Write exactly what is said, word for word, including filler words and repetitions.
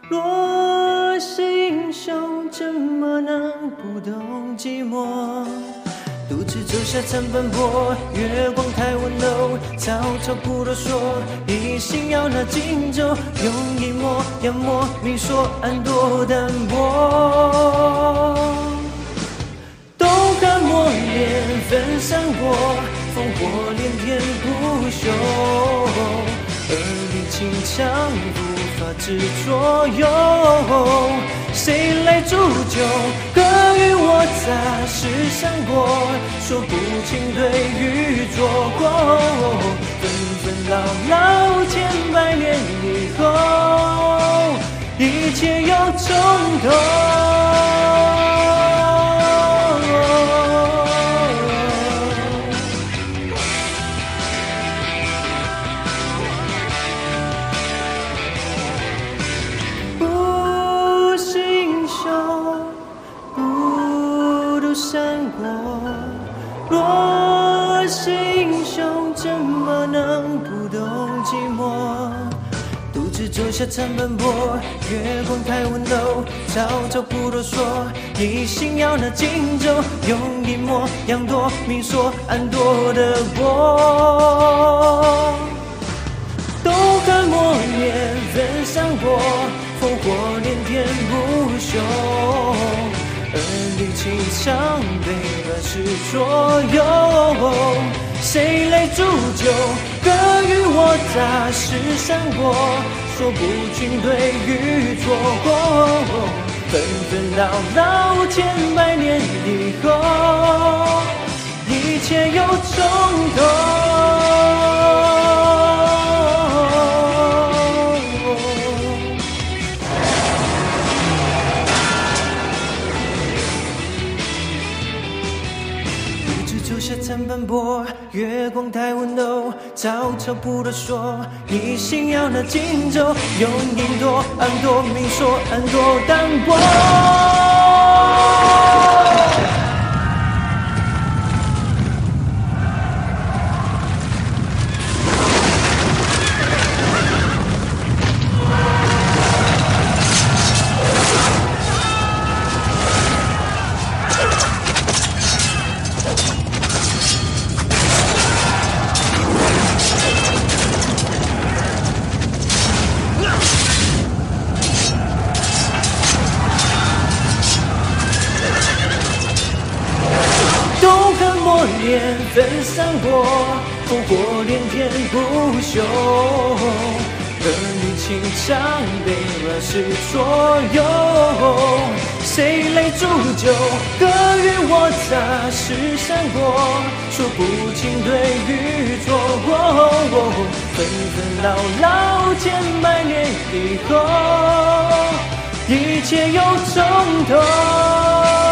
若是英雄，怎么能不懂寂寞？独自走下残斑驳，月光太温柔，草草不多说，一心要拿荆州，用一抹阳墨明说暗多淡薄。东汉末年分三国，烽火连天不休，儿女情长无法知左右。谁来煮酒？歌与我杂是三国，说不清对与错。纷纷扰扰千百年以后，一切又从头。三国，若是英雄，怎么能不懂寂寞？独自走下残斑驳，月光太温柔，草草不多说，一心要拿荆州，用一抹阳多明说暗多的薄。东汉末年分三国，烽火连天不休。儿女情长被乱世左右，谁来煮酒？歌与我杂是三国，说不清对与错。纷纷扰扰千百年以后，一切又从头。走下残斑驳，月光太温柔，草草不多说，一心要拿荆州，用阴多暗多明说暗多淡薄。年分三国，烽火连天不休，儿女情长被乱世左右。谁来煮酒？歌与我杂是三国，说不清对与错。纷纷扰扰千百年以后，一切又从头。